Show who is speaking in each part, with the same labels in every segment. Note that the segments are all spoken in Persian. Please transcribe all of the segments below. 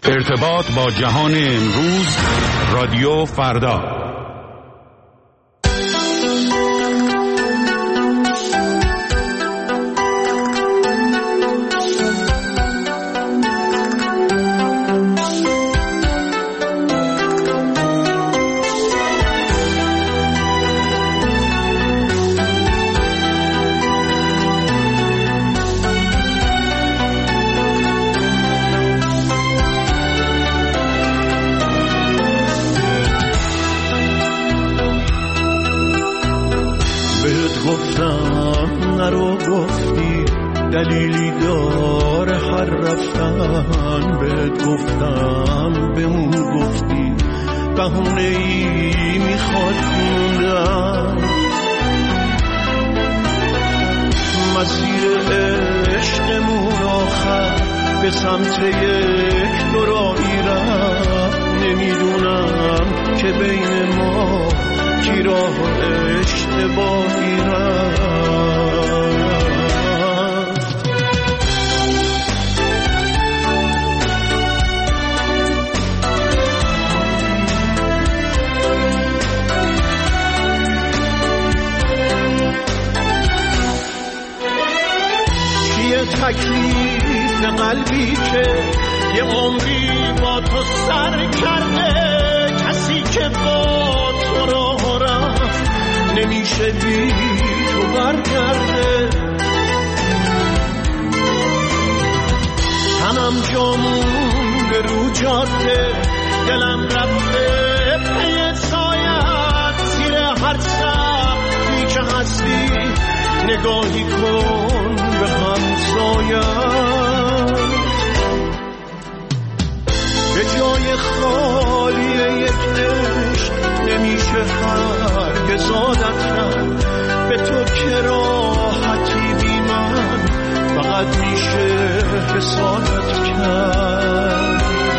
Speaker 1: ارتباط با جهان امروز، رادیو فردا.
Speaker 2: نرو گفتی دلیلی داره هر رفتن، بهت گفتم بمون گفتی بهونه‌ای میخواد موندن. مسیر عشقمون آخر به سمت یک دورایی رفت، نمیدونم که بین ما کی راه اشتباهی رفت. چیه تکلیف قلبی که یه عمری با تو سر کرده، کسی که با تو راه رفت نمیشه بی تو برگرده. تنم جامون به رو جاده، دلم رفته پی سایت، زیر هر سقفی که هستی نگاهی کن به همسایت. به جای خالی یک عشق نمیشه هرگز عادت کرد، به تو که راحتی بی من فقط میشه حسادت کرد.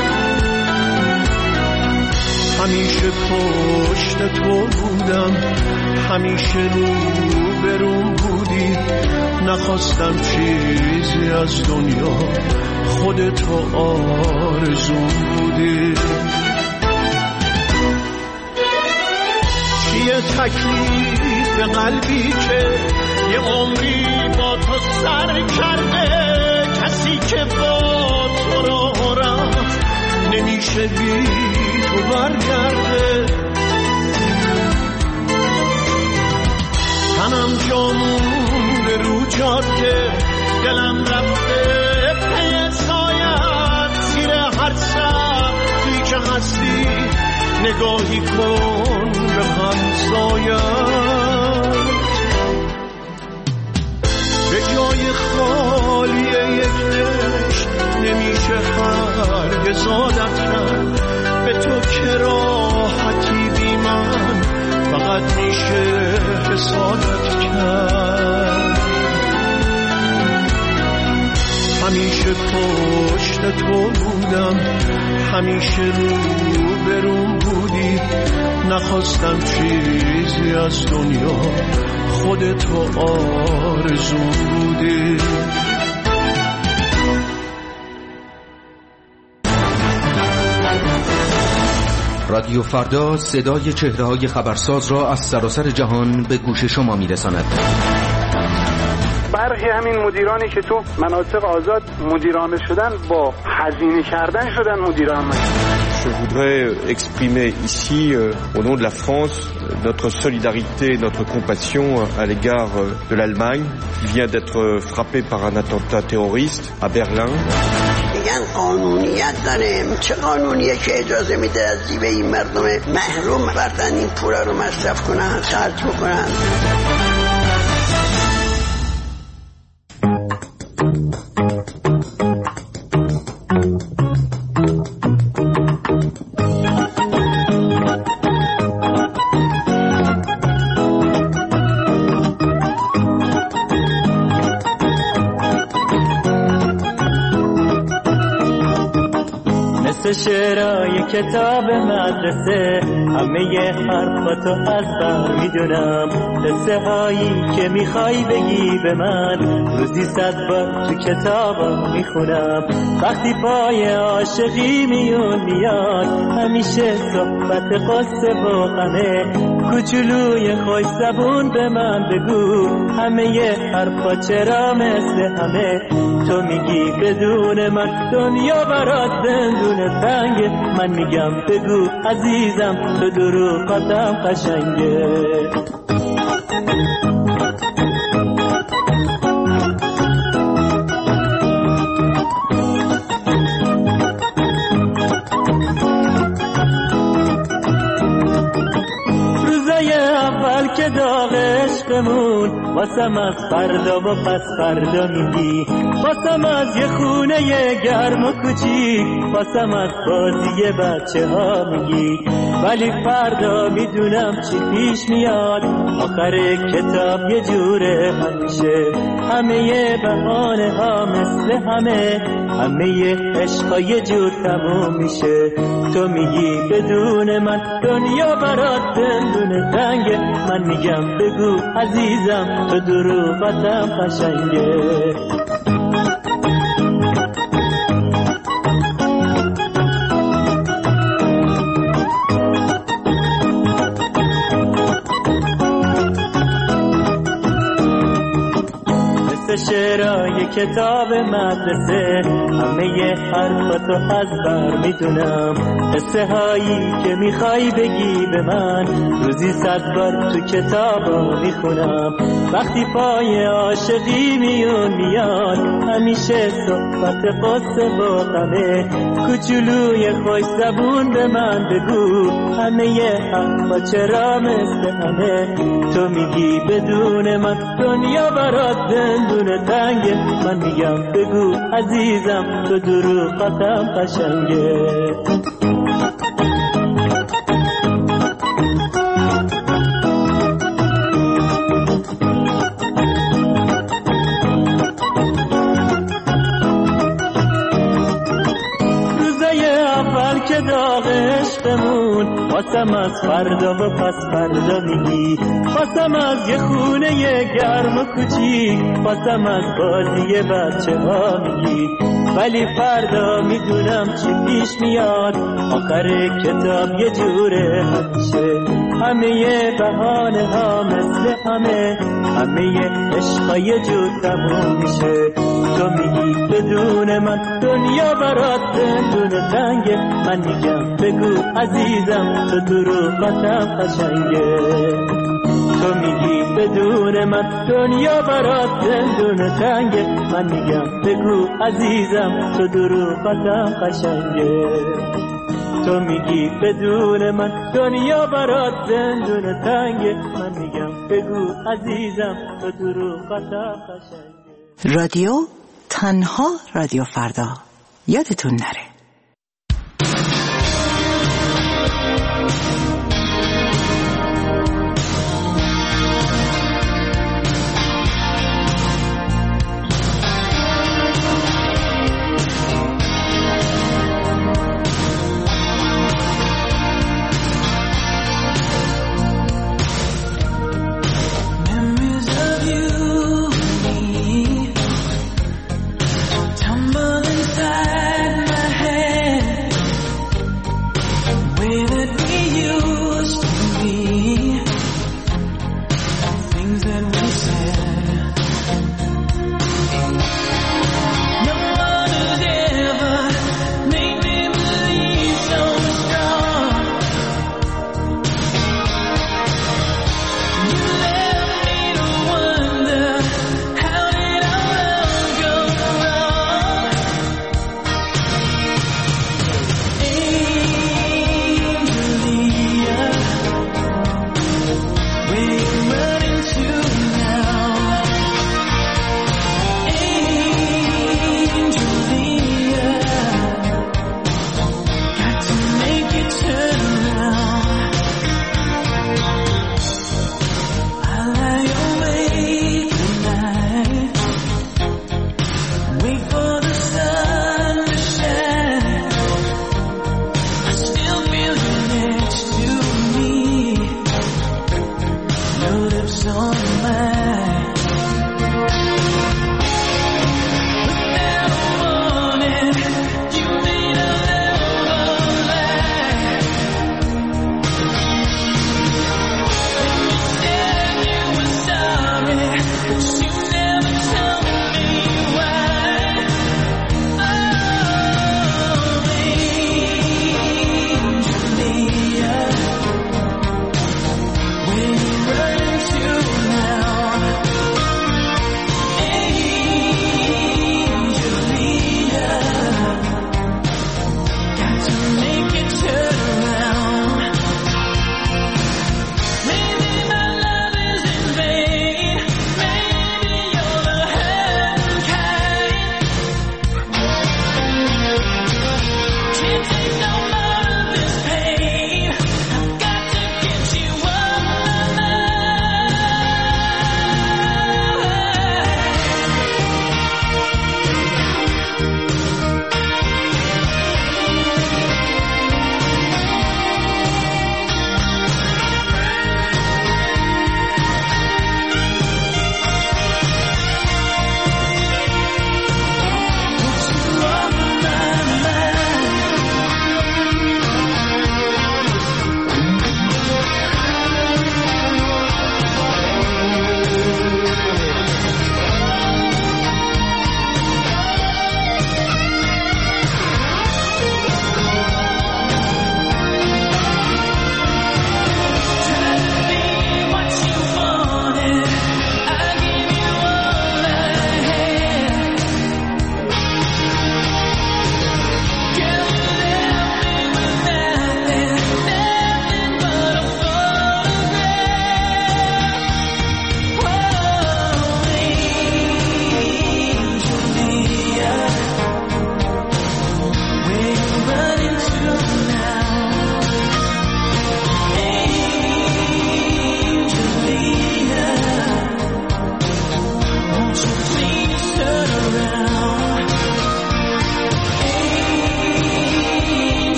Speaker 2: همیشه پشت تو بودم، همیشه رو بروم بودی، نخواستم چیزی از دنیا، خودتو آرزوم بودی. چیه تکلیف قلبی که یه عمری با تو سر کرده، کسی که با تو راه رفت نمیشه بی تو برگرده. تنم جامون به رو جاده، دلم رفته پی سایت، زیر هر سقفی که هستی نگاهی کن به همسایت. به جای خالی یک عشق نمیشه هرگز عادت کرد، به تو که راحتی بی من فقط میشه حسادت کرد. همیشه پشت تو بودم، همیشه رو بروم بودی، نخواستم چیزی از دنیا، خودتو آرزوم بودی.
Speaker 3: رادیو فردا صدای چهره‌های خبرساز را از سراسر جهان به گوش شما می‌رساند.
Speaker 4: برخی همین مدیرانی که تو مناطق آزاد مدیرعامل شدن، با هزینه کردن شدن مدیرعامل.
Speaker 5: Je voudrais exprimer ici, au nom de la France, notre solidarité, notre compassion à l'égard de l'Allemagne, qui vient d'être frappée par un attentat terroriste à Berlin.
Speaker 6: میگن قانونیت داریم، چه قانونیه که اجازه میده از جیب این مردم محروم بردن این پولا رو مصرف کنن، خرج بکنن.
Speaker 7: مثل شعرهای کتاب مدرسه، همه حرفاتو از بر میدونم. قصه هایی که میخوای بگی به من، روزی 100 بار تو کتابا میخونم. وقتی پای عاشقی میون میاد، همیشه صحبت قصه و غمه. کوچولوی خوش زبون به من بگو، همه حرفا چرا مثل همه؟ تو میگی بدون من دنیا برات زندون تنگه، من میگم بگو عزیزم تو دروغاتم قشنگه. که داغ عشقمون واسم از فردا و پس فردا میگی، واسم از یه خونه گرم و کوچیک، واسم از بازی بچه ها میگی. ولی فردا میدونم چی پیش میاد، آخر کتاب یه جوره همیشه. همه بهانه ها مثل همه عشقا یه جور تموم میشه. تو میگی بدون من دنیا برات زندون تنگه، من میگم بگو عزیزم تو دروغاتم قشنگه. شعرهای کتاب مدرسه، همه حرفاتو از بر میدونم. قصه هایی که میخوای بگی به من، روزی 100 بار تو کتابا میخونم. وقتی پای عاشقی میون میاد، همیشه صحبت قصه و غمه. کوچولوی خوش زبون به من بگو، همه حرفا چرا مثل همه؟ تو میگی بدون من دنیا برات زندون تنگه، من میگم بگو عزیزم تو دروغاتم قشنگه. که داغ عشقمون واسم از فردا و پس فردا میگی، واسم از یه خونه گرم و کوچیک، واسم از بازی بچه ها میگی. ولی فردا میدونم چی پیش میاد، آخر کتاب یه جوره همیشه. همه بهانه ها مثل همه عشقا یه جور تموم میشه. تو میگی بدون من دنیا برات زندون تنگه، من میگم بگو عزیزم تو دروغاتم قشنگه. تو میگی بدون من دنیا برات زندون تنگه، من میگم بگو عزیزم تو دروغاتم قشنگه. تو میگی بدون من دنیا برات زندون تنگه، من میگم بگو عزیزم تو دروغاتم قشنگه.
Speaker 8: رادیو تنها رادیو فردا، یادتون نره.
Speaker 9: Tumble inside my head.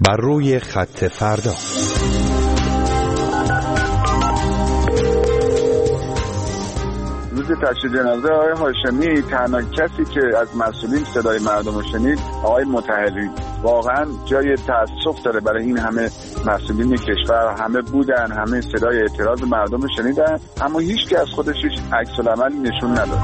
Speaker 9: بر روی خط فردا.
Speaker 10: روز تشییع جنازه آقای هاشمی تنها کسی که از مسئولین صدای مردم رو شنید آقای مطهری. واقعا جای تأسف داره برای این همه مسئولین کشور، همه بودن، همه صدای اعتراض مردم رو شنیدن، اما هیچ که از خودش هیچ عکس‌العملی نشون نداد.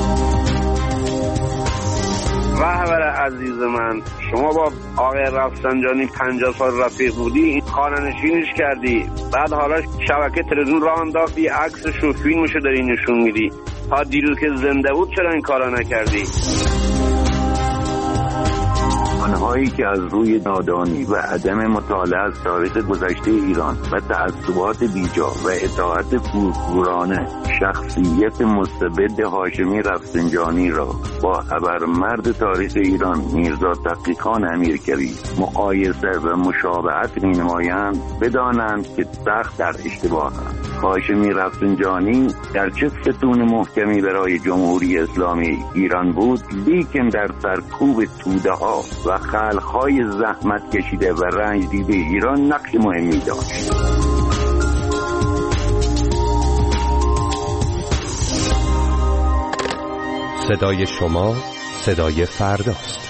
Speaker 11: رهبر عزیز من، شما با آقای رفسنجانی 50 سال رفیق بودی، خانه‌نشینیش کردی، بعد حالا شبکه تلویزیون راه انداختی، عکسش و فیلمشو داری نشون میدی. تا دیروز که زنده بود چرا این کارا نکردی؟
Speaker 12: آنهایی که از روی نادانی و عدم مطالعه از تاریخ گذشته ایران و تعصبات بیجا و اطاعت کورکورانه شخصیت مستبد هاشمی رفسنجانی را با ابرمرد تاریخ ایران میرزا تقی‌خان امیرکبیر مقایسه و مشابهت می‌نمایند، بدانند که سخت در اشتباهند. هاشمی رفسنجانی در چه ستون محکمی برای جمهوری اسلامی ایران بود، لیکن در سرکوب توده‌ها و خلق‌های زحمت کشیده و رنج دیده ایران نقش مهمی داشت.
Speaker 9: صدای شما صدای فرداست.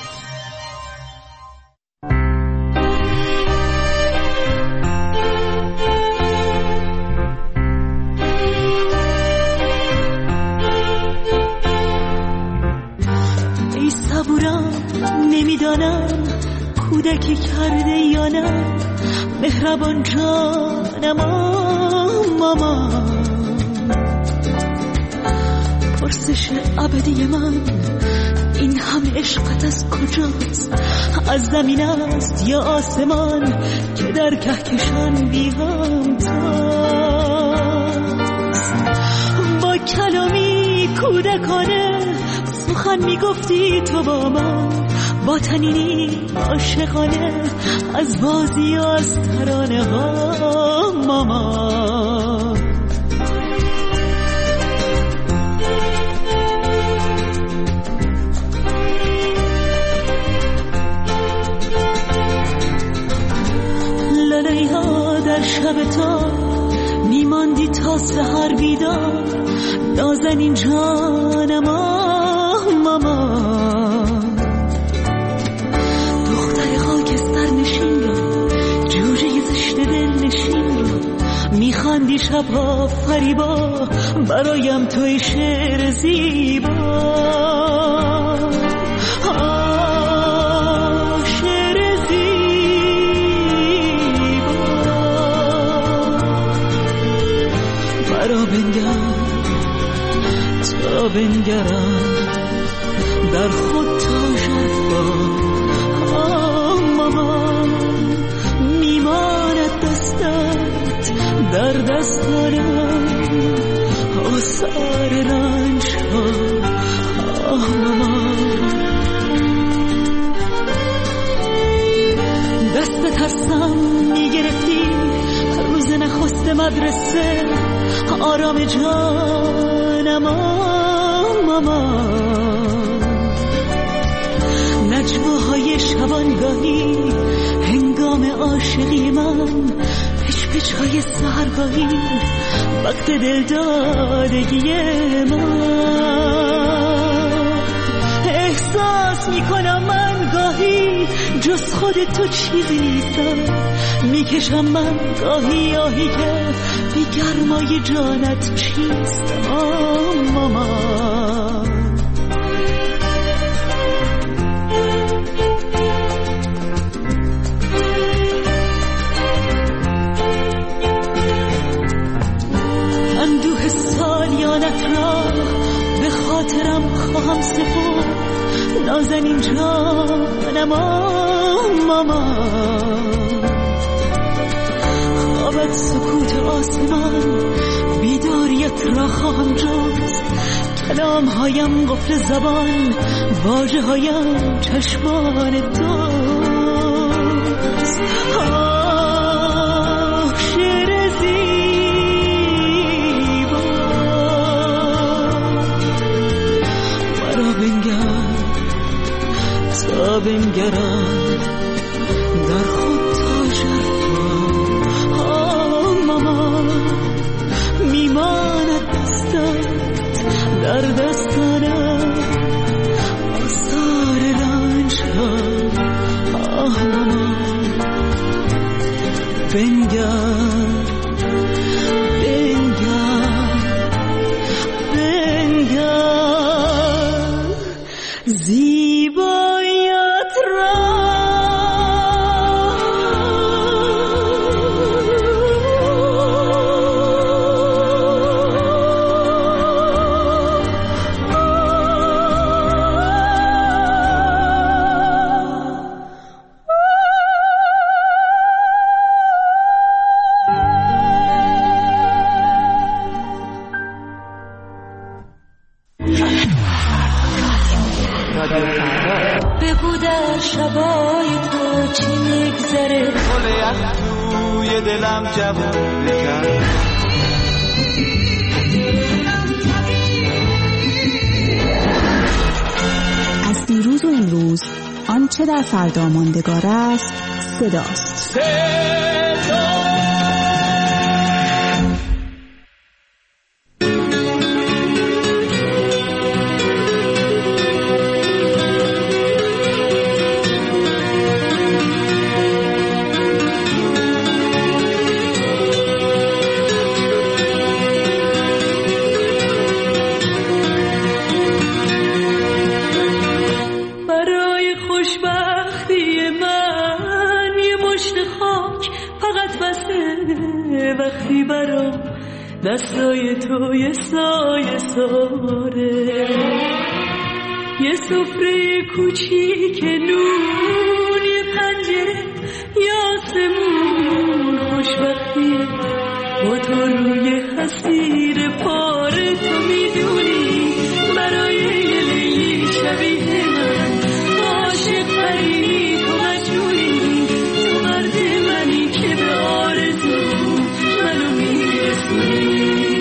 Speaker 13: ای صبورم نمیدانم کودکی کرده یا نه، مهربان جانم ماما، پرسش ابدی من این همه عشقت از کجاست؟ از زمین است یا آسمان که در کهکشان بی همتاست؟ با کلامی کودکانه سخن میگفتی تو با من، با تنینی عاشقانه از بازی و از ترانه ها ماما. لاله ها در شب تا میماندی تا سحر بیدار، نازنین جانم ماما. دختر خاکستر نشین را، جوجه زشت دل نشین را، میخواندی شبها فریبا برایم توی شعر زیبا. شعر زیبا مرا بنگر تا بنگرم در خود تا شفا. ماما میماند دستت در دستان من، آثار رنج ها. ماما دست ترسم میگرفتی روز نخست مدرسه، آرام جانم ماما. نجواهای شبانگاهی هنگام عاشقی من، پچ‌پچ‌های سحرگاهی وقت دلدادگی من. احساس میکنم من گاهی جز خود تو چیزی نیستم، میکشم من گاهی آهی که بی گرمای جانت چیستم ماما. اندوه سالیانت را به خاطرم خواهم سپرد، نازنین جانم ماما. خوابت سکوت آسمان، بیداریت را خواهم جست، کلام هایم قفل زبان، واژه هایم چشمان دوست. شعر زیبا مرا بنگر تا بنگرم در خود بگو در شبای تو چی میگذره،
Speaker 2: گل توی دلم جواب کرد.
Speaker 8: از دیروز و امروز آنچه در فردا ماندگار است صداست.
Speaker 13: دستای تو یه سایه ساره، یه سفره کوچیک نون، یه پنجره یه آسمون. خوشبختی با تو روی حسیر پاره، تو میدونی برای یه لیلی شبیه من عاشق ترینی، تو مجنونی، تو مرد منی که به آرزو منو میرسونی.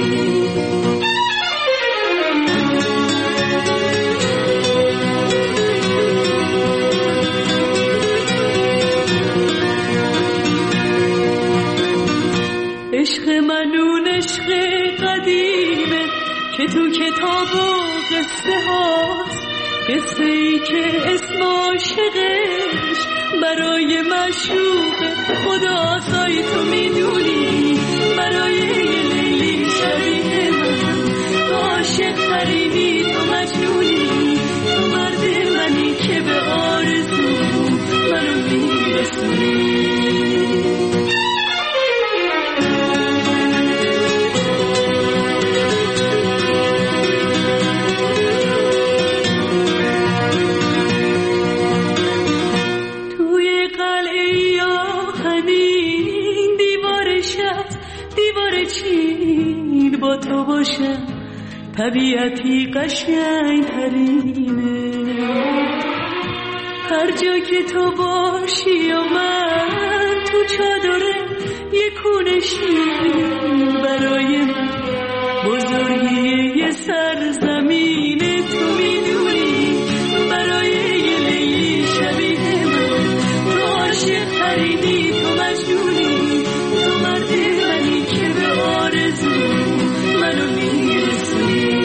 Speaker 13: عشق منون عشق قدیمه که تو کتاب و قصه هاست، قصه ای که اسم عاشقش برای معشوق خدا سای. تو میدونی برای یه لیلی شبیه من عاشق ترینی، تو مجنونی، تو مرد منی که به آرزو منو میرسونی. با تو باشم طبیعتی قشنگ ترینه، هر جا که تو باشی و من تو چادره یه کونشی، برای من بزرگی یه سرزمینه. تو میدونی برای یه لیلی شبیه من تو عاشق ترینی، تو مجنونی، تو مرد منی که به آرزو منو میرسونی.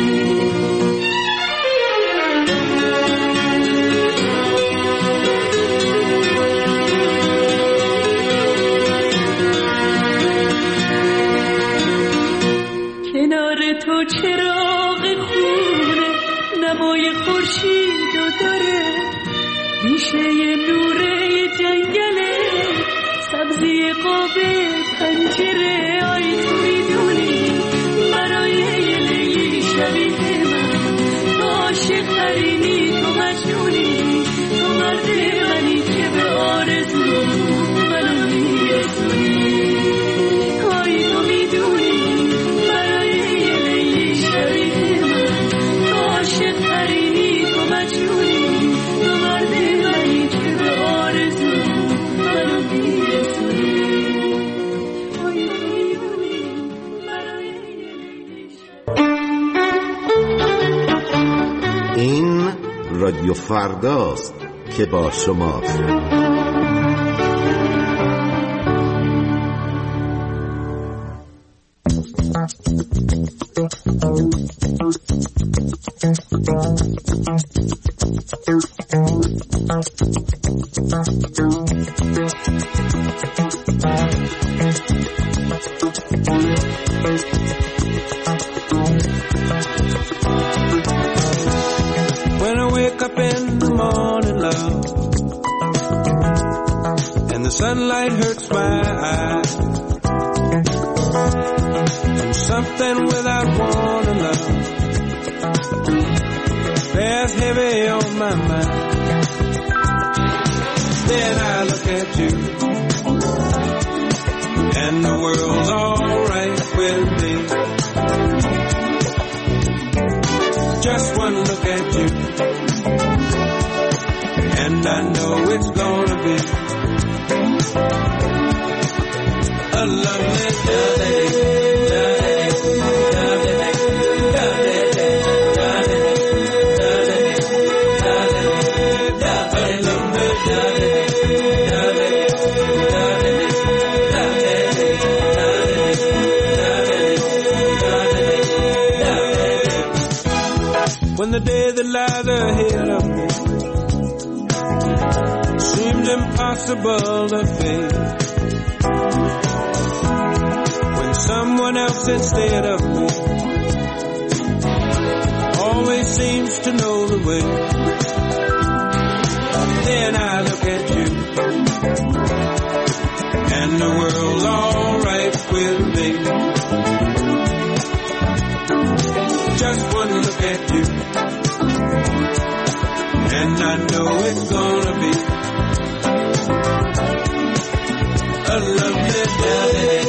Speaker 13: کنار تو چراغ خونه نمای خورشیدو داره، ریشه نوره جنگله، سبزی قاب پنجره. آی تو میدونی برای یه لیلی شبیه من تو عاشق ترینی، تو مجنونی، تو مرد منی که به آرزو منو میرسونی. آی تو میدونی برای یه لیلی شبیه من تو عاشق ترینی، تو مجنونی، تو مرد منی که به آرزو منو میرسونی.
Speaker 14: این رادیو فرداست که با شماست.
Speaker 15: When I wake up in the morning, love, and the sunlight hurts my eyes, and something without warning, love, bears heavy on my mind. Then I look at you, and the world's alright with me. when the day that lies ahead of me seems impossible to face. When someone else instead of me always seems to know the way. Then I look at you and the world's all right with me. Just one look at you and I know it's gonna be a lovely day.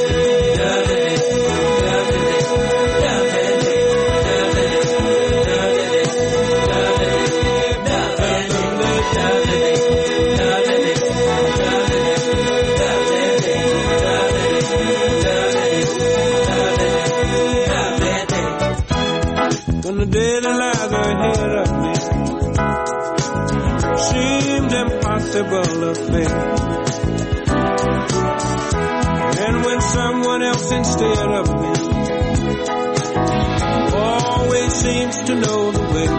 Speaker 15: The day that lies ahead of me seemed impossible to face. And when someone else instead of me always seems to know the way,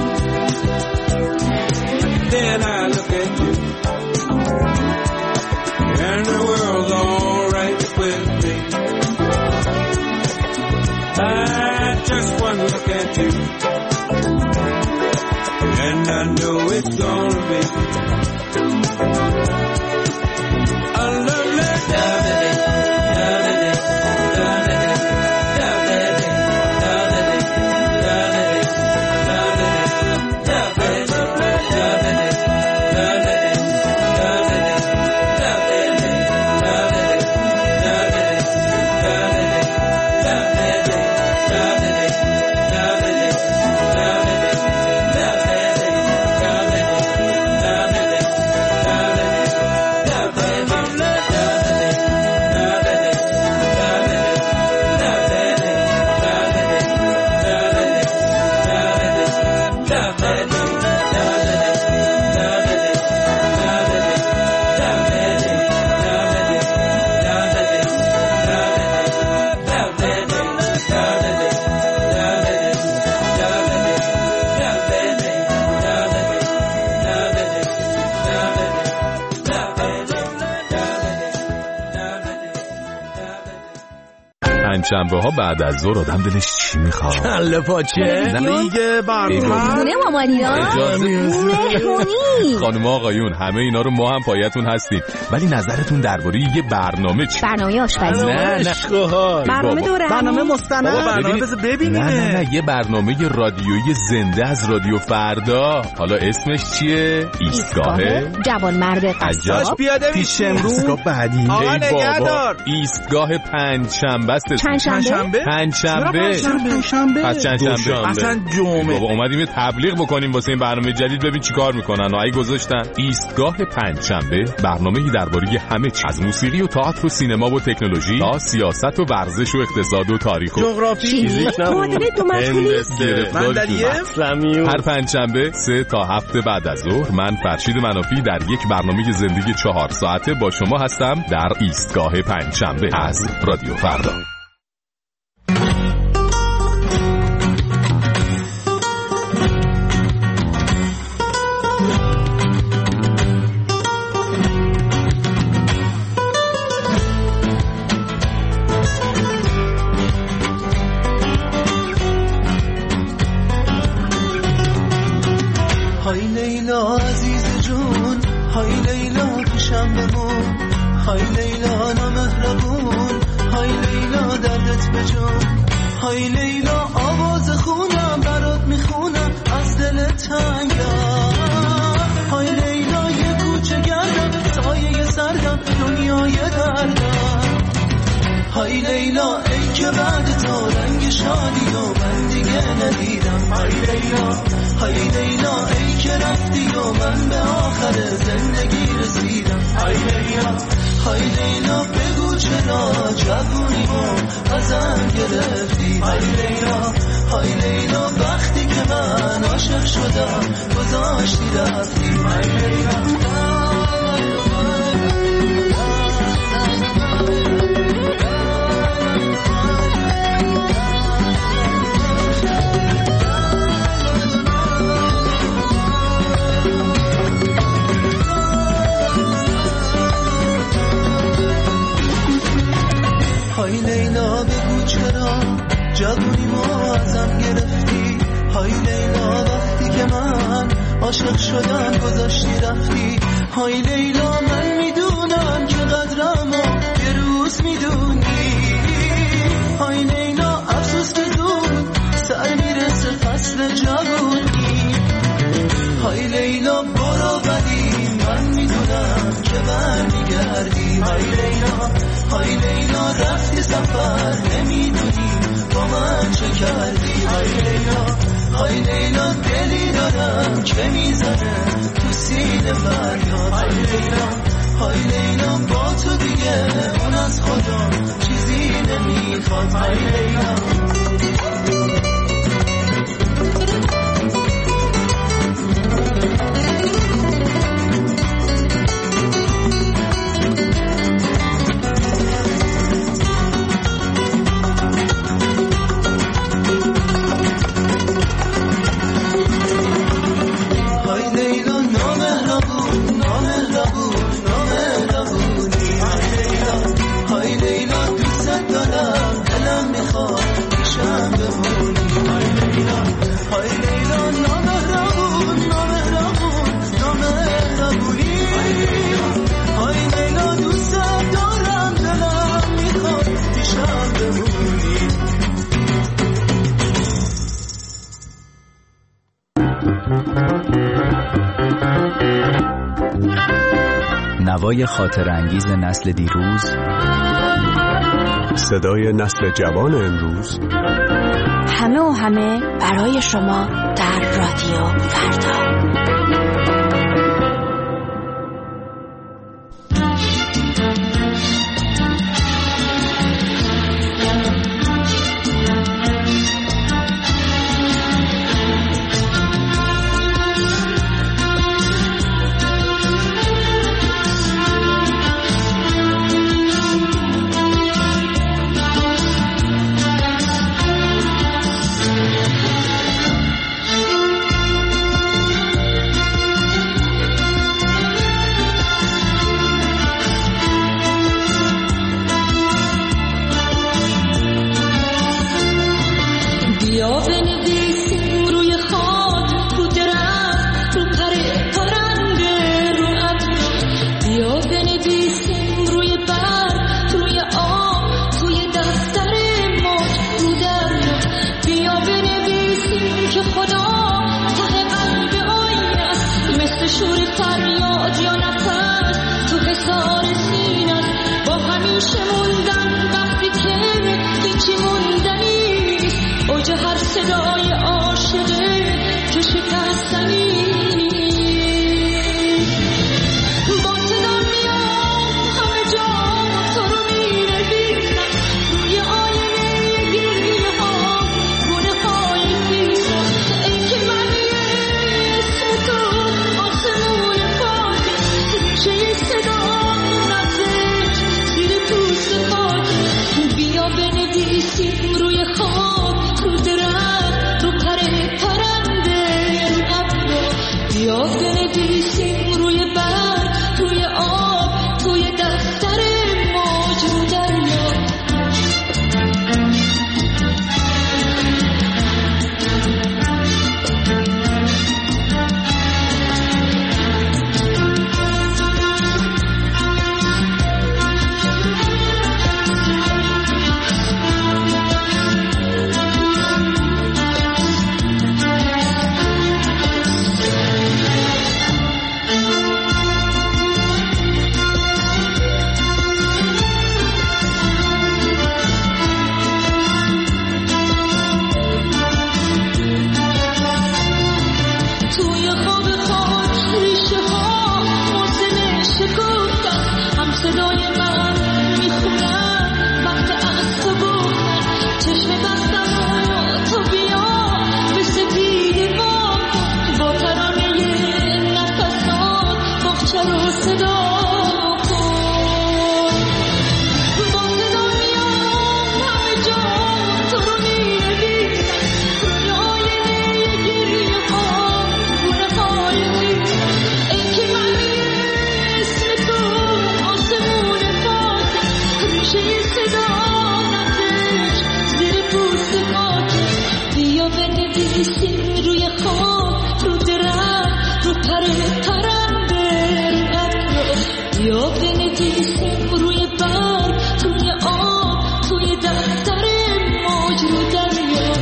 Speaker 15: then I look at you and the world's all right with me. I just one look at you and I know it's gonna be a lovely day.
Speaker 16: شنبه ها بعد از ظهر آدم دلش چی میخواد؟
Speaker 17: کله پاچه دیگه برنامه
Speaker 18: خونه مامانینا مهمونی.
Speaker 16: خانم آقایون همه اینا رو ما هم پایتون هستیم، ولی نظرتون درباره یه برنامه چی؟
Speaker 18: برنامه آشپزی.
Speaker 16: نه
Speaker 18: برنامه دورمی،
Speaker 17: برنامه مستند، برنامه بذار ببینیم.
Speaker 16: نه یه برنامه رادیویی زنده از رادیو فردا. حالا اسمش چیه؟ ایستگاه
Speaker 18: جوانمرد قصاب.
Speaker 17: پیاده پیش امروز بعدی.
Speaker 16: آقا نگهدار. ایستگاه پنجشنبه است.
Speaker 17: پنجشنبه؟
Speaker 16: پس چندشنبه
Speaker 17: اصلا جمعه.
Speaker 16: بابا اومدیم یه تبلیغ بکنیم واسه این برنامه جدید، ببین چیکار میکنن. اگه گذاشتن ایستگاه پنجشنبه، برنامه‌ای درباره همه چیز، از موسیقی و تئاتر و سینما و تکنولوژی تا سیاست و ورزش و اقتصاد و تاریخ و
Speaker 17: جغرافی،
Speaker 18: معادله دو مشغولی،
Speaker 16: هر پنجشنبه 3 تا 7 بعد از ظهر من فرشید منافی در یک برنامه زندگی 4 ساعته با شما هستم در ایستگاه پنجشنبه از رادیو فردا.
Speaker 19: های لیلا عزیز جون، های لیلا پیشم بمون، های لیلا نامهربون، های لیلا دردت بجون، های لیلا آواز خونم برات میخونم از دل تنگم، های لیلا یه کوچه گردم سایه سردم دنیای دردم، های لیلا ای که بعد تو رنگ شادی و من دیگه ندیدم، های لیلا های لیلا ای که رفتی و من به آخر زندگی رسیدم، های لیلا های لیلا بگو چرا جوونیمو ازم گرفتی، های لیلا های لیلا وقتی که من عاشق شدم گذاشتی رفتی، های لیلا. عاشق شدن گذاشتی رفتی. های لیلا من میدونم که قدرمو یه روز میدونی. های لیلا افسوس که زود سر میرسه فصل جوونی. های لیلا برو ولی من میدونم که برمیگردی. های لیلا های لیلا رفتی سفر نمیدونی با من چه کردی. های لیلا های لیلا دلی دارم که میزنه تو سینه فریاد. های لیلا های لیلا با تو دیگه اون از خدا چیزی نمیخواد. های لیلا
Speaker 20: نوای خاطر انگیز نسل دیروز،
Speaker 9: صدای نسل جوان امروز،
Speaker 18: همه و همه برای شما در رادیو فردا.
Speaker 13: بنویسیم روی خاک رو درخت رو پره پرنده یا بنویسیم روی برگ روی آب توی دفتر موج رو دریا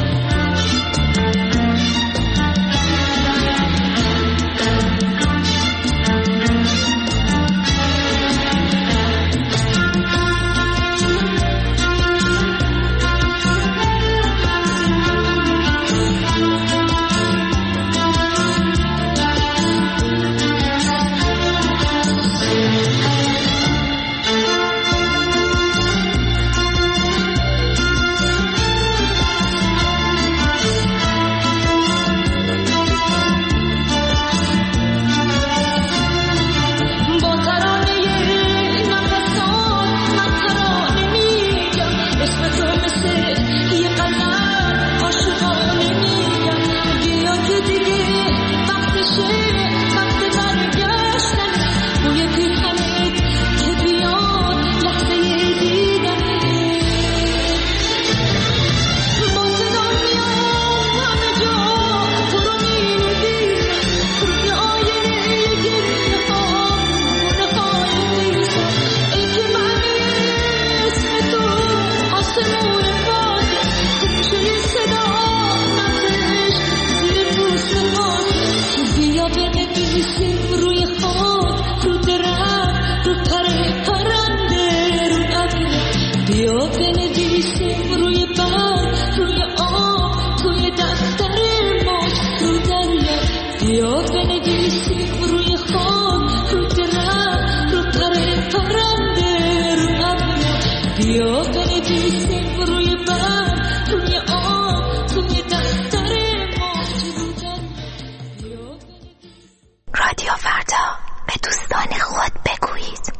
Speaker 18: رادیو فردا به دوستان خود بگویید.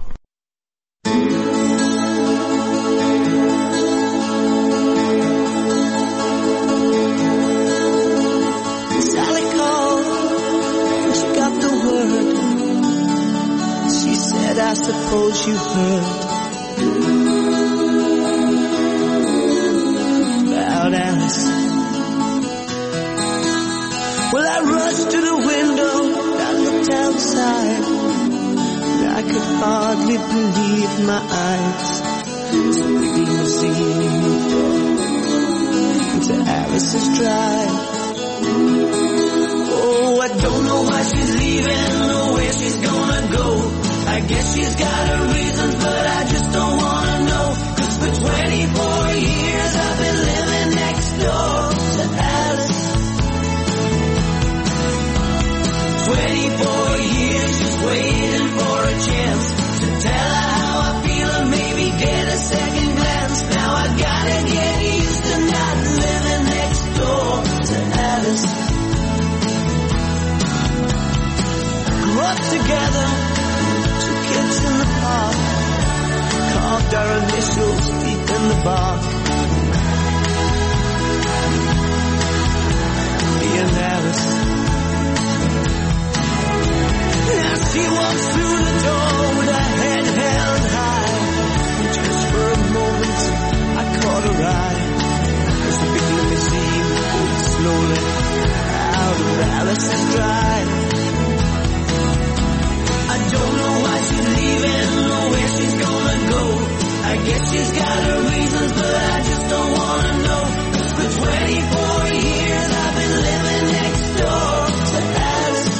Speaker 19: Sally called, she got the word. She said, I suppose you heard about Alice. Well, I rushed to the window, I looked outside, and I could hardly believe my eyes. It's a big limousine into Alice's drive. Oh, I don't know why she's leaving or where she's gonna go. I guess she's got her reasons, but I just don't wanna know. 'Cause for 24 years I've been living next door to Alice. 24 years just waiting for a chance to tell her how I feel and maybe get a second glance. Now I gotta get used to not living next door to Alice. Grew up together, 2 kids in the park, carved our initials deep in the bark. Me and Alice. As she walks through the door with her head held high, just for a moment I caught her eye as the big limousine pulled slowly out of Alice's drive. I don't know why she's leaving or where she's gonna go. I guess she's got her reasons, but I just don't wanna know. 'Cause for 24 years I've been living next door to Alice.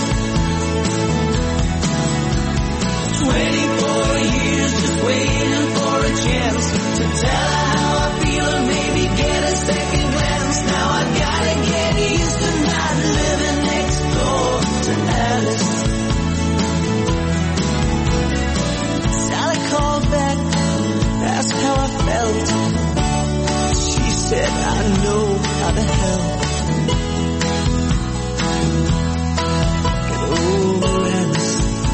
Speaker 19: 24 years just waiting for a chance to tell her how I feel and maybe get a second glance. Now I gotta get used to not living next door to Alice. Sally called back, asked how I felt. She said, I know how to help. Get over Alice.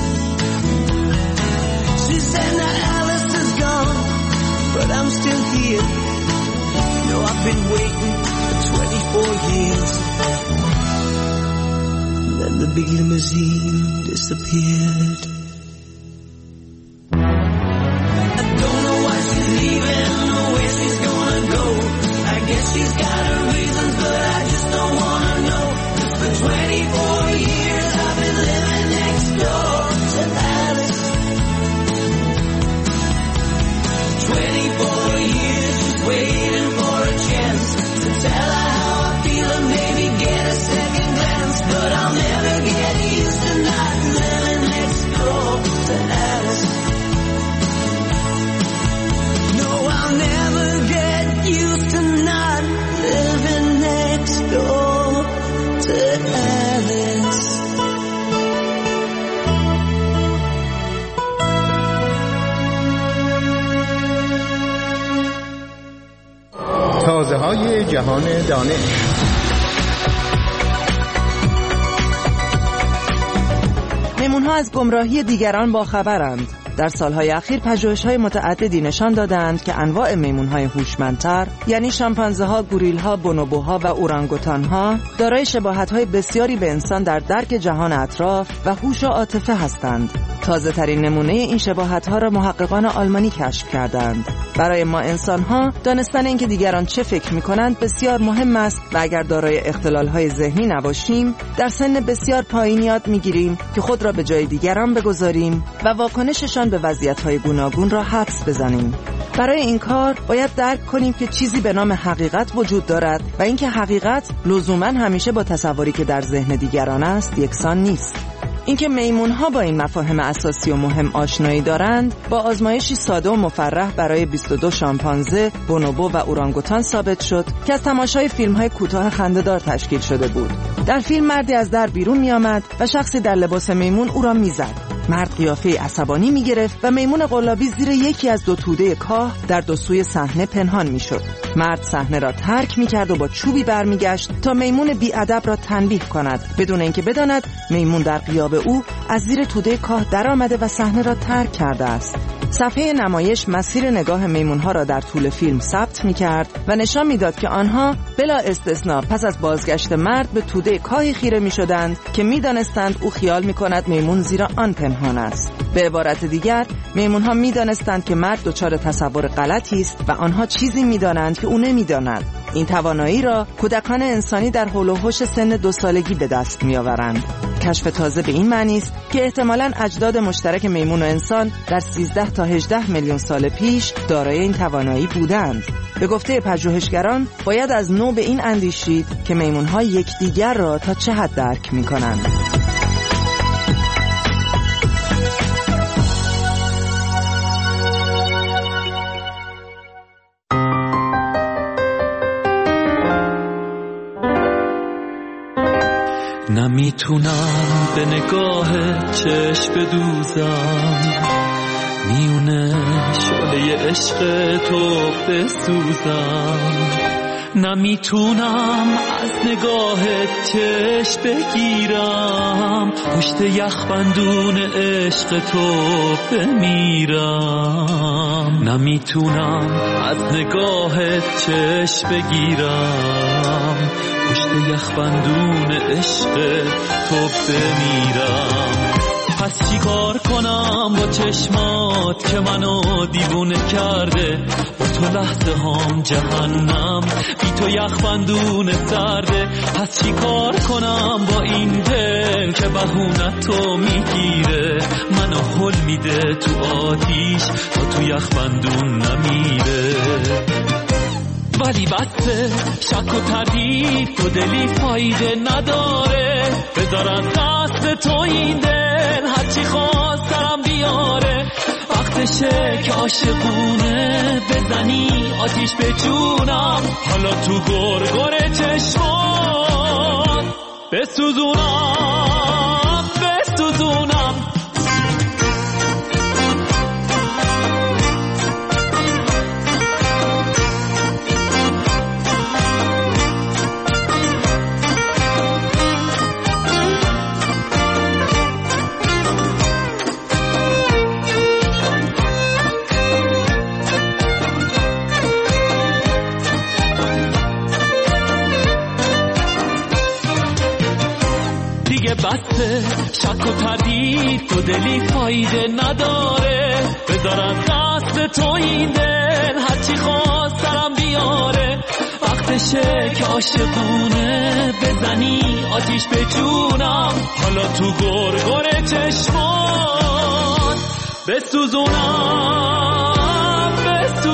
Speaker 19: She said, now Alice is gone, but I'm still here. You know, I've been waiting for 24 years. And then the big limousine disappeared. I don't know why she's leaving or where she's gonna go. I guess she's got her reasons, but I just don't wanna know. 'Cause for 24 years I've been living but I'll never get used to not living next door to Alice. No, I'll never get used to not living next door to Alice.
Speaker 2: تازه‌های جهان دانش.
Speaker 21: میمون‌ها از گمراهی دیگران باخبرند. در سالهای اخیر پژوهش‌های متعددی نشان دادند که انواع میمون‌های هوشمندتر، یعنی شامپانزه‌ها، گوریل‌ها، بونوبوها و اورانگوتان‌ها، دارای شباهت‌های بسیاری به انسان در درک جهان اطراف و هوش و عاطفه هستند. تازه‌ترین نمونه این شباهت‌ها را محققان آلمانی کشف کردند. برای ما انسان‌ها دانستن اینکه دیگران چه فکر می‌کنند بسیار مهم است و اگر دارای اختلال‌های ذهنی نباشیم، در سن بسیار پایین یاد می‌گیریم که خود را به جای دیگران بگذاریم و واکنششان به وضعیت‌های گوناگون را حدس بزنیم. برای این کار باید درک کنیم که چیزی به نام حقیقت وجود دارد و اینکه حقیقت لزوماً همیشه با تصوری که در ذهن دیگران است یکسان نیست. اینکه میمون‌ها با این مفاهیم اساسی و مهم آشنایی دارند با آزمایشی ساده و مفرح برای 22 شامپانزه، بونوبو و اورانگوتان ثابت شد که از تماشای فیلم‌های کوتاه خنده‌دار تشکیل شده بود. در فیلم مردی از در بیرون می‌آمد و شخصی در لباس میمون او را می‌زد. مرد قیافه عصبانی می‌گرفت و میمون قلابی زیر یکی از دو توده کاه در دو سوی صحنه پنهان می‌شد. مرد صحنه را ترک می‌کرد و با چوبی برمیگشت تا میمون بی‌ادب را تنبیه کند، بدون اینکه بداند میمون در غیاب او از زیر توده کاه درآمده و صحنه را ترک کرده است. صفحه نمایش مسیر نگاه میمون‌ها را در طول فیلم ثبت می‌کرد و نشان می‌داد که آنها بلا استثناء پس از بازگشت مرد به توده کاهی خیره می‌شدند که می‌دانستند او خیال می‌کند میمون زیر آن پنهان است. به عبارت دیگر، میمون‌ها می‌دانستند که مرد دچار تصور غلطی است و آنها چیزی می‌دانند که او نمی‌داند. این توانایی را کودکان انسانی در حول و حوش سن 2 سالگی به دست می‌آورند. کشف تازه به این معنی است که احتمالاً اجداد مشترک میمون و انسان در 13 تا 18 میلیون سال پیش دارای این توانایی بودند. به گفته پژوهشگران باید از نو به این اندیشید که میمون‌ها یکدیگر را تا چه حد درک می‌کنند.
Speaker 15: نمیتونم به نگاه چشم بدوزم، میونه شعله عشق تو بسوزم. نمیتونم از نگاه چشم بگیرم، پشت یخبندون عشق تو بمیرم. نمیتونم از نگاه چشم بگیرم، پشت یخبندون عشق تو بمیرم. پس چی کار کنم با چشمات که منو دیوونه کرده؟ با تو لحظه هام جهنم، بی تو یخبندون سرده. پس چی کار کنم با این دل که بهونت تو میگیره؟ منو هل میده تو آتیش تا تو یخبندون نمیره. ولی بسه شک و تردید تو دلی فایده نداره، بذارم دست تو این دل هرچی خواست سرم بیاره. وقتشه که عاشقونه بزنی آتیش به جونم، حالا تو گرگر چشمات بسوزونم بسوزونم. بسه شک و تردید تو دلی فایده نداره، بذارم دست تو این دل هرچی خواست سرم بیاره. وقتشه که عاشقونه بزنی آتیش به جونم، حالا تو گرگر چشمات بسوزونم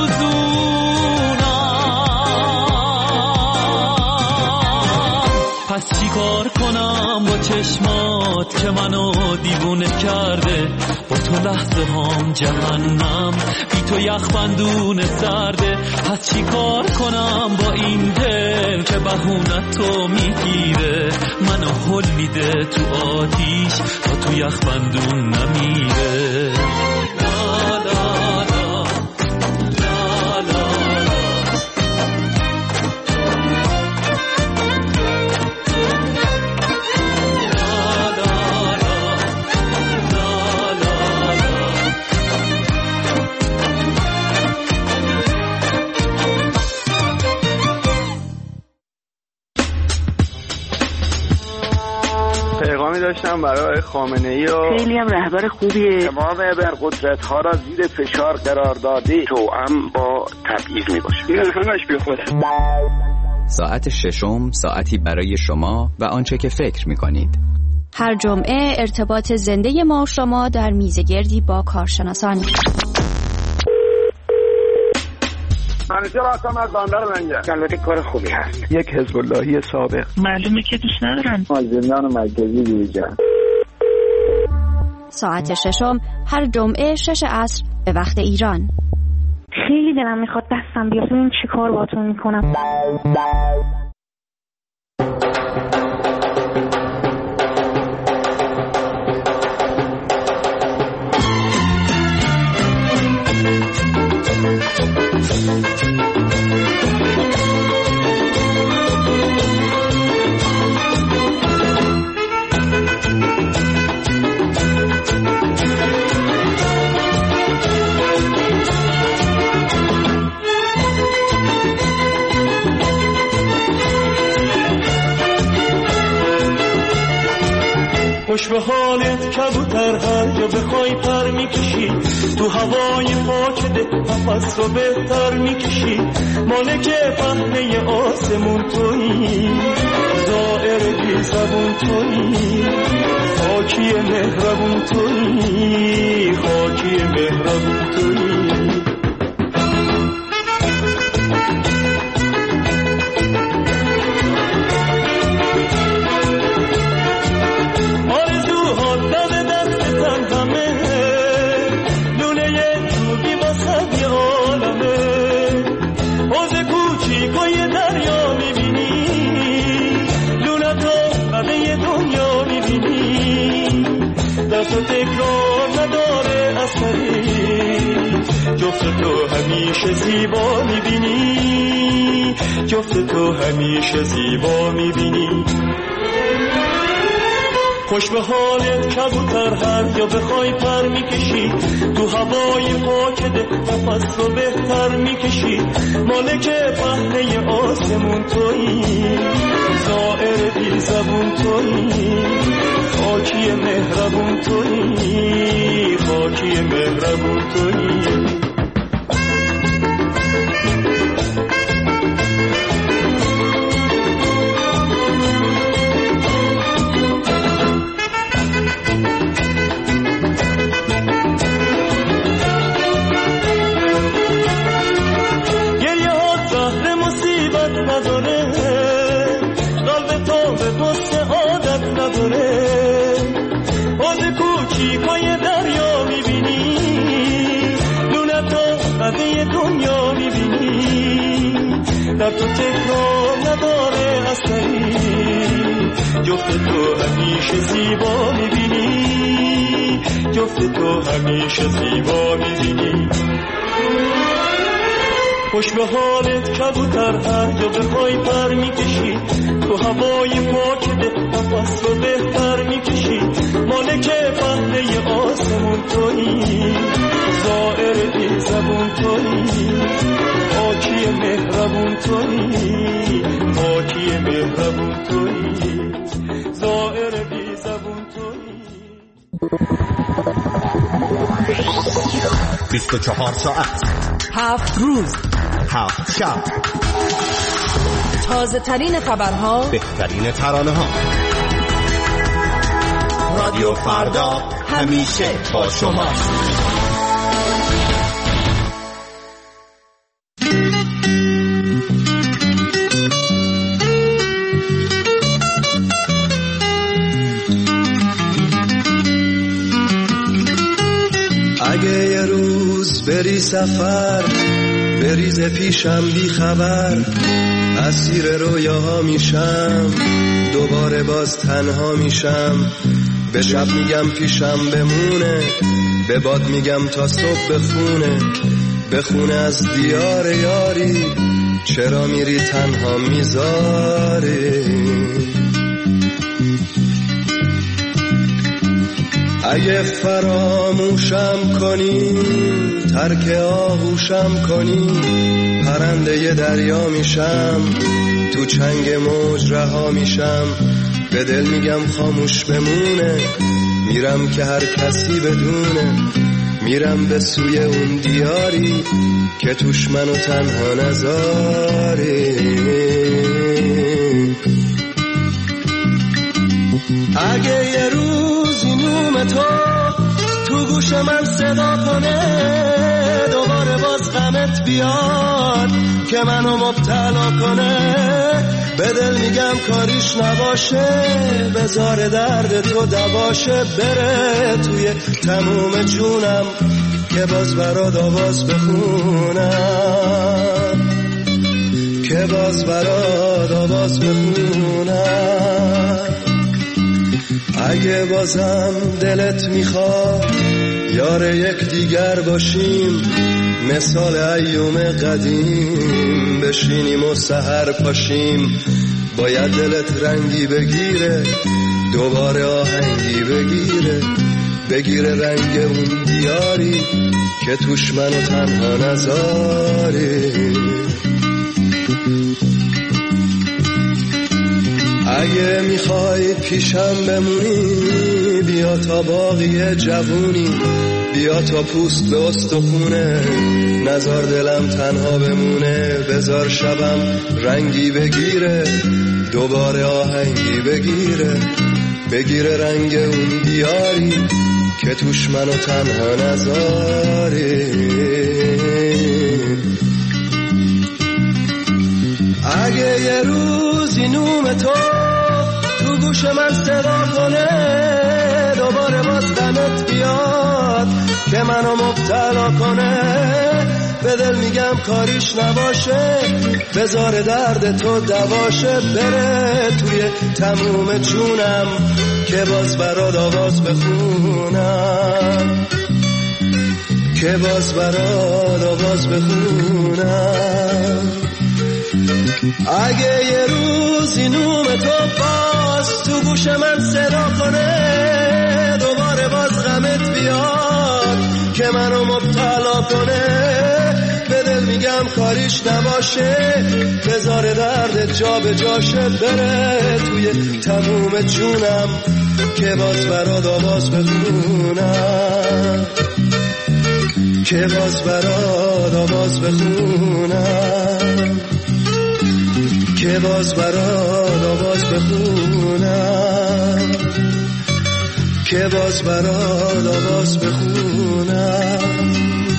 Speaker 15: بسوزونم. پس چی کار کنم با چشمات که منو دیوونه کرده؟ با تو لحظه هام جهنم، بی تو یخبندون سرده. پس چی کار کنم با این دل که بهونت تو میگیره؟ منو هل میده تو آتیش تا تو یخبندون نمیره. لا لا لا لا لا
Speaker 4: پیغامی داشتم برای خامنه‌ای و
Speaker 6: خیلی هم رهبر خوبیه.
Speaker 10: امام ابرقدرت‌ها را زیر فشار قرار داده توأم با تبعیض میباشه. این همش بی خوده.
Speaker 20: ساعت ششم ساعتی برای شما و آنچه که فکر می‌کنید.
Speaker 18: هر جمعه ارتباط زنده ما و شما در میزگردی با کارشناسان.
Speaker 10: منیجر آسام از باندر منجر. البته کار خوبی هست.
Speaker 4: یک حزب اللهی سابق.
Speaker 13: معلومه که دوست ندارن.
Speaker 10: زندان مرکزی دیجا.
Speaker 18: ساعت ششم هر جمعه 6 عصر به وقت ایران.
Speaker 13: خیلی دلم میخواد دستم بیاد ببین چی کار باهاتون میکنم.
Speaker 2: خوش به حالت کبوتر، هر جا بخوای پر میکشی، تو هوای پاک ده نفس رو بهتر میکشی. مالک پهنه آسمون تویی، زائر بی زبون تویی، خاکی مهربون تویی، خاکی مهربون تویی. تو تکرار نداره اثری، جفت تو همیشه زیبا میبینی، جفت تو همیشه زیبا میبینی. خوش به حالت کبوتر، هر جا بخوای پر میکشی، تو هوای پاک ده نفس رو بهتر میکشی. مالک پهنه آسمون تویی، زائر بی زبون تویی، خاکی مهربون تویی، خاکی مهربون تویی. دنیا میبینی، در تو تکرار نداره اثری، جفت تو همیشه زیبا میبینی، جفت تو همیشه زیبا میبینی. خوش به حالت کبوتر، هر جا بخوای پر میکشی، تو هوای پاک ده نفس رو بهتر میکشی. مالک پهنه آسمون تویی، زائر بی زبون تویی، خاکی مهربون تویی، خاکی مهربون تویی، زائر بی زبون تویی.
Speaker 14: 24 ساعت
Speaker 21: 7 روز
Speaker 14: 7 شب،
Speaker 21: تازه ترین خبرها،
Speaker 14: بهترین ترانه ها. رادیو فردا همیشه با شماست.
Speaker 1: بری سفر بریز پیشم بی خبر، اسیر رویاها میشم دوباره باز تنها میشم. به شب میگم پیشم بمونه، به باد میگم تا صبح بخونه از دیار یاری، چرا میری تنها میذاری؟ اگه فراموشم کنی ترک آغوشم کنی، پرنده دریا میشم تو چنگ موج رها میشم. به دل میگم خاموش بمونه، میرم که هر کسی بدونه، میرم به سوی اون دیاری که توش منو تنها نذاری. اگه یه روزی نوم تو گوش من صدا کنه، دوباره باز غمت بیاد که منو مبتلا کنه، به دل میگم کاریش نباشه، بذار درد تو دواشه، بره توی تموم جونم که باز برات آواز بخونم، که باز برات آواز بخونم. اگه بازم دلت میخواد یار یک دیگر باشیم، مثال ایوم قدیم بشینیم و سحر پاشیم، باید دلت رنگی بگیره دوباره آهنگی بگیره رنگ اون دیاری که توش منو تنها نذاری. اگه میخوای پیشم بمونی بیا تا باقی جوونی، بیا تا پوست به استخونه، نذار دلم تنها بمونه، بذار شبم رنگی بگیره دوباره آهنگی بگیره رنگ اون دیاری که توش منو تنها نذاری. اگه یه روزی نوم تو گوش من صدا کنه، دوباره باز غمت بیاد که منو مبتلا کنه، به دل میگم کاریش نباشه، بذار درد تو دواشه، بره توی تموم جونم که باز برات آواز بخونم، که باز برات آواز بخونم. اگه یه روزی نوم تو باز تو گوش من صدا کنه، دوباره باز غمت بیاد که منو مبتلا کنه، به دل میگم کاریش نباشه، بذار درد جا به جاشه، بره توی تموم جونم که باز برات آواز بخونم، که باز برات آواز بخونم، که باز برات آواز بخونم، که باز برات آواز بخونم،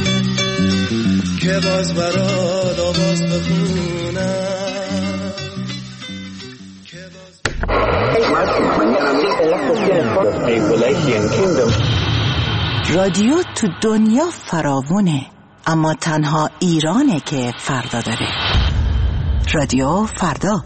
Speaker 1: که باز برات آواز بخونم.
Speaker 8: رادیو تو دنیا فراوونه، اما تنها ایرانه که فردا داره. رادیو فردا.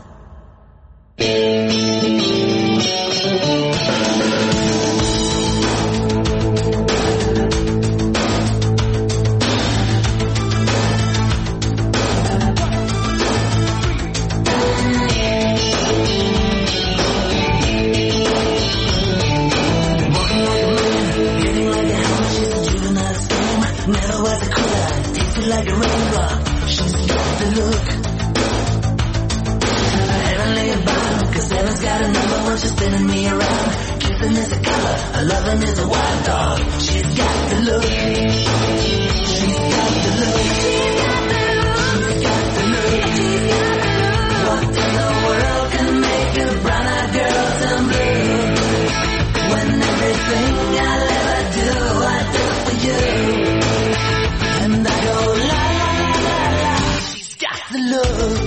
Speaker 19: She's spinning me around. Kissing is a color, a loving is a wild dog. She's got the look. She's got the look. She's got the look. She's got the look. She's got the look. What in the world can make a brown-eyed girl turn blue? When everything I'll ever do, I do for you. And I go la la la la la. She's got the look.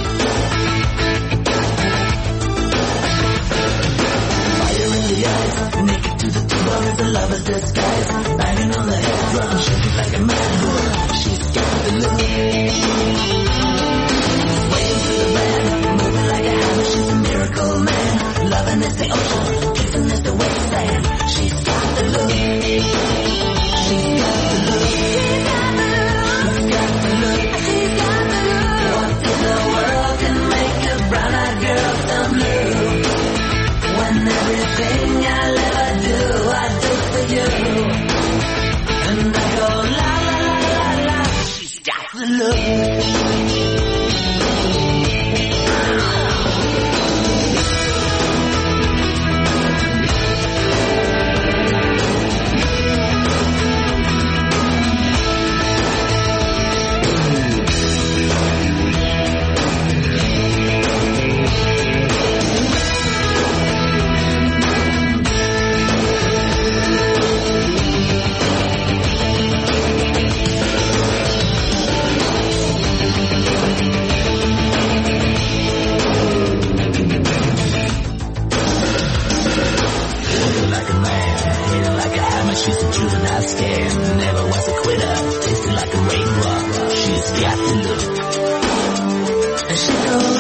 Speaker 19: Naked to the tuba is a lover's disguise. Banging on the head drum, shaking like a mad bull. She's
Speaker 15: kissing at the wasteland. She's got the look. She's got the look. She's got the look. She's got the look. What in the world can make a brown-eyed girl turn blue? When everything I'll ever do, I do for you. And I go la la la la la. She's got the look. She's a juvenile scam, never was a quitter, tasted like a raindrop. She's got the look. And she goes